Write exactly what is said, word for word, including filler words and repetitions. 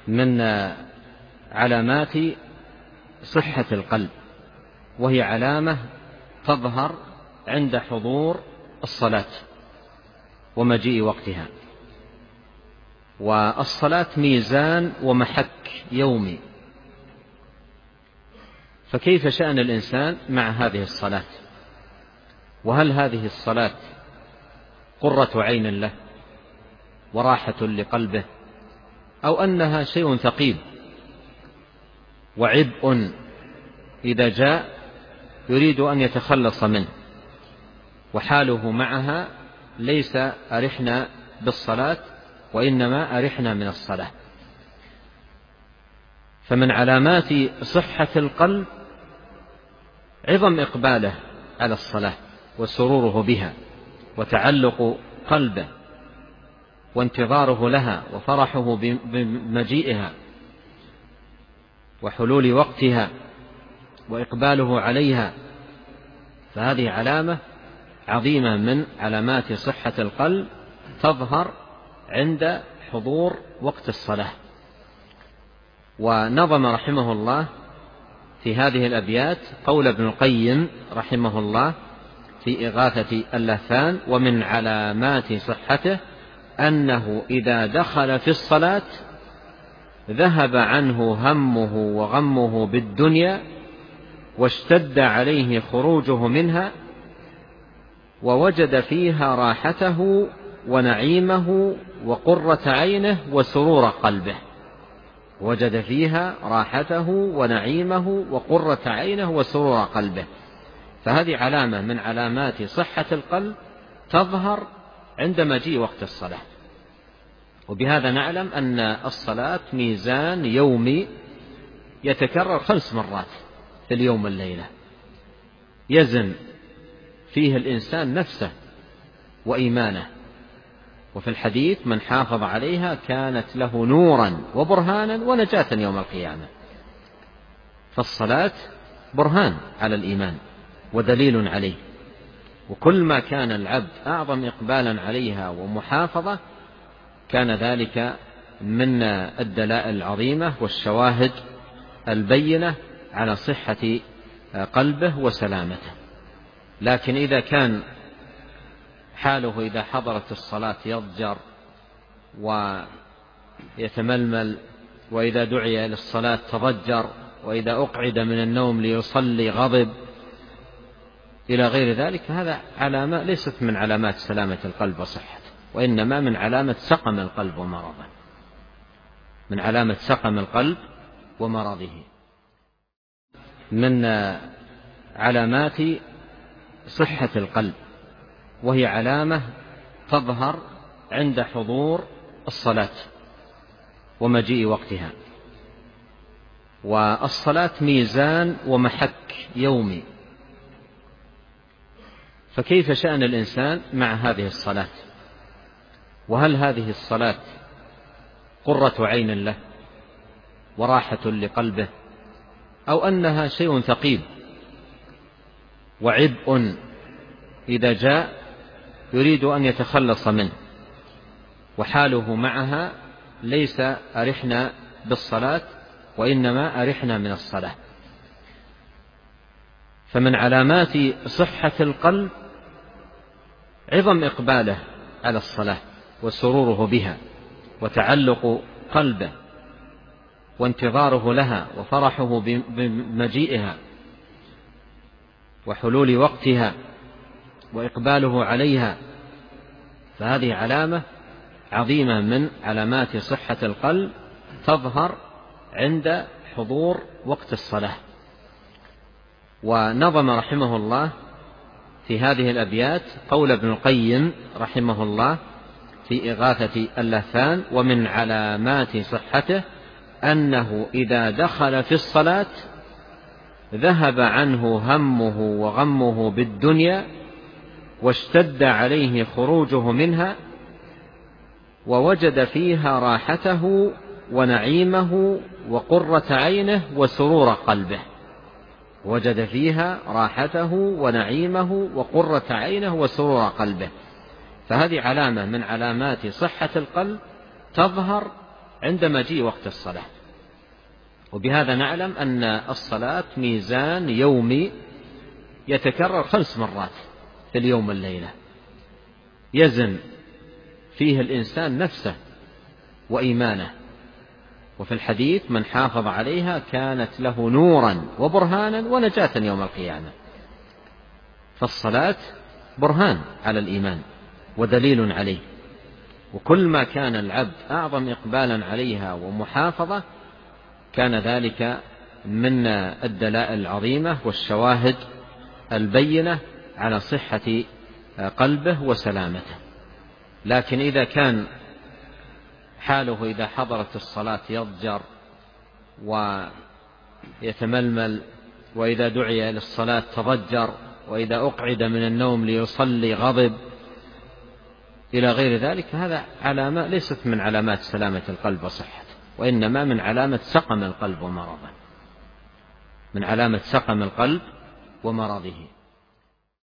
من علامات صحة القلب، وهي علامة تظهر عند حضور الصلاة ومجيء وقتها. والصلاة ميزان ومحك يومي، فكيف شأن الإنسان مع هذه الصلاة؟ وهل هذه الصلاة قرة عين له وراحة لقلبه، أو أنها شيء ثقيل وعبء إذا جاء يريد أن يتخلص منه، وحاله معها ليس أرحنا بالصلاة وإنما أرحنا من الصلاة؟ فمن علامات صحة القلب عظم إقباله على الصلاة وسروره بها وتعلق قلبه وانتظاره لها وفرحه بمجيئها وحلول وقتها وإقباله عليها. فهذه علامة عظيمة من علامات صحة القلب تظهر عند حضور وقت الصلاة. ونظم رحمه الله في هذه الأبيات قول ابن القيم رحمه الله في إغاثة اللهفان: ومن علامات صحته أنه إذا دخل في الصلاة ذهب عنه همه وغمه بالدنيا واشتد عليه خروجه منها، ووجد فيها راحته ونعيمه وقرة عينه وسرور قلبه. وجد فيها راحته ونعيمه وقرة عينه وسرور قلبه. فهذه علامة من علامات صحة القلب تظهر عند مجيء وقت الصلاة. وبهذا نعلم أن الصلاة ميزان يومي يتكرر خمس مرات في اليوم والليلة، يزن فيه الإنسان نفسه وإيمانه. وفي الحديث: من حافظ عليها كانت له نورا وبرهانا ونجاة يوم القيامة. فالصلاة برهان على الإيمان ودليل عليه، وكل ما كان العبد أعظم إقبالا عليها ومحافظة كان ذلك من الدلائل العظيمة والشواهد البينة على صحة قلبه وسلامته. لكن إذا كان حاله إذا حضرت الصلاة يضجر ويتململ، وإذا دعي للصلاة تضجر، وإذا أقعد من النوم ليصلي غضب إلى غير ذلك، فهذا علامة ليست من علامات سلامة القلب وصحته، وإنما من علامة سقم القلب ومرضه، من علامة سقم القلب ومرضه. من علامات صحة القلب، وهي علامة تظهر عند حضور الصلاة ومجيء وقتها. والصلاة ميزان ومحك يومي، فكيف شأن الإنسان مع هذه الصلاة؟ وهل هذه الصلاة قرة عين له وراحة لقلبه، أو أنها شيء ثقيل وعبء إذا جاء يريد أن يتخلص منه، وحاله معها ليس أرحنا بالصلاة وإنما أرحنا من الصلاة؟ فمن علامات صحة القلب عظم إقباله على الصلاة وسروره بها وتعلق قلبه وانتظاره لها وفرحه بمجيئها وحلول وقتها وإقباله عليها. فهذه علامة عظيمة من علامات صحة القلب تظهر عند حضور وقت الصلاة. ونظم رحمه الله في هذه الأبيات قول ابن القيم رحمه الله في إغاثة اللهفان: ومن علامات صحته أنه إذا دخل في الصلاة ذهب عنه همه وغمه بالدنيا واشتد عليه خروجه منها، ووجد فيها راحته ونعيمه وقرة عينه وسرور قلبه. وجد فيها راحته ونعيمه وقرة عينه وسرور قلبه. فهذه علامة من علامات صحة القلب تظهر عند مجيء وقت الصلاة. وبهذا نعلم أن الصلاة ميزان يومي يتكرر خمس مرات في اليوم والليلة، يزن فيه الإنسان نفسه وإيمانه. وفي الحديث من حافظ عليها كانت له نورا وبرهانا ونجاة يوم القيامة. فالصلاة برهان على الإيمان ودليل عليه، وكل ما كان العبد أعظم إقبالا عليها ومحافظة كان ذلك من الدلائل العظيمة والشواهد البينة على صحة قلبه وسلامته. لكن إذا كان حاله إذا حضرت الصلاة يضجر ويتململ، وإذا دعي للصلاة تضجر، وإذا أقعد من النوم ليصلي غضب إلى غير ذلك، هذا علامة ليست من علامات سلامة القلب وصحته، وإنما من علامة سقم القلب ومرضه، من علامة سقم القلب ومرضه.